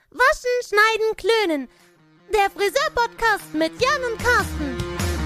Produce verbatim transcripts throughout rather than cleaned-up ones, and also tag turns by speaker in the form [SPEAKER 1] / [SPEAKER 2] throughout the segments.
[SPEAKER 1] Waschen, Schneiden, Klönen. Der Friseur-Podcast mit Jan und Carsten.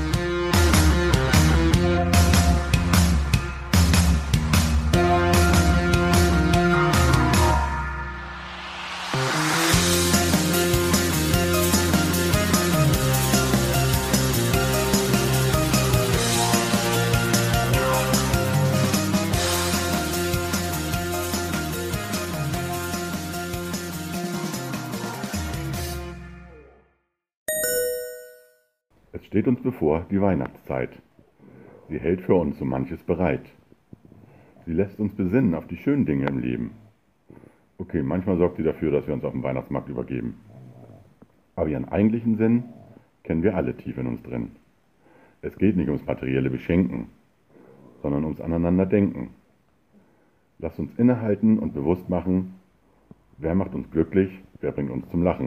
[SPEAKER 2] Es steht uns bevor die Weihnachtszeit. Sie hält für uns so manches bereit. Sie lässt uns besinnen auf die schönen Dinge im Leben. Okay, manchmal sorgt sie dafür, dass wir uns auf dem Weihnachtsmarkt übergeben. Aber ihren eigentlichen Sinn kennen wir alle tief in uns drin. Es geht nicht ums materielle Beschenken, sondern ums Aneinanderdenken. Lasst uns innehalten und bewusst machen, wer macht uns glücklich, wer bringt uns zum Lachen.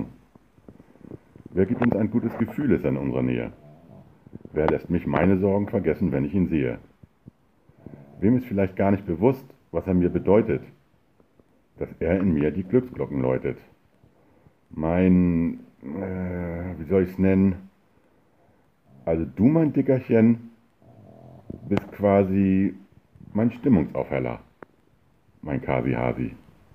[SPEAKER 2] Wer gibt uns ein gutes Gefühl, ist in unserer Nähe? Wer lässt mich meine Sorgen vergessen, wenn ich ihn sehe? Wem ist vielleicht gar nicht bewusst, was er mir bedeutet, dass er in mir die Glücksglocken läutet? Mein, äh, wie soll ich es nennen? Also du, mein Dickerchen, bist quasi mein Stimmungsaufheller, mein Kasi-Hasi.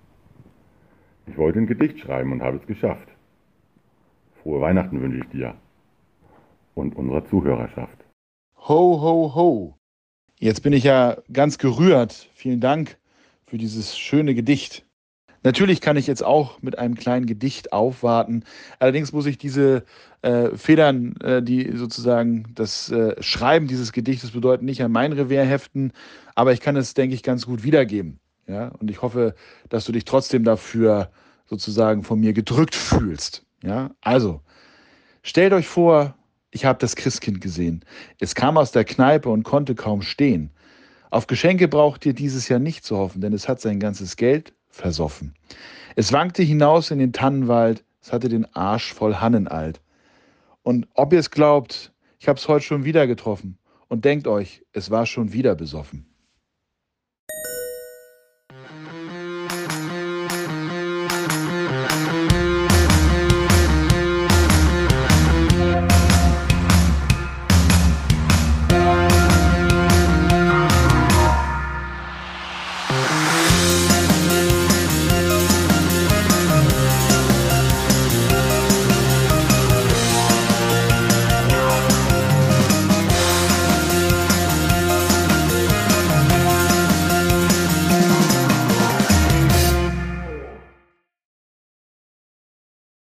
[SPEAKER 2] Ich wollte ein Gedicht schreiben und habe es geschafft. Frohe Weihnachten wünsche ich dir und unserer Zuhörerschaft.
[SPEAKER 3] Ho, ho, ho. Jetzt bin ich ja ganz gerührt. Vielen Dank für dieses schöne Gedicht. Natürlich kann ich jetzt auch mit einem kleinen Gedicht aufwarten. Allerdings muss ich diese äh, Federn, äh, die sozusagen das äh, Schreiben dieses Gedichtes bedeuten, nicht an mein Revier heften. Aber ich kann es, denke ich, ganz gut wiedergeben. Ja? Und ich hoffe, dass du dich trotzdem dafür sozusagen von mir gedrückt fühlst. Ja, also, stellt euch vor, ich habe das Christkind gesehen. Es kam aus der Kneipe und konnte kaum stehen. Auf Geschenke braucht ihr dieses Jahr nicht zu hoffen, denn es hat sein ganzes Geld versoffen. Es wankte hinaus in den Tannenwald, es hatte den Arsch voll Hannenalt. Und ob ihr es glaubt, ich habe es heute schon wieder getroffen. Und denkt euch, es war schon wieder besoffen.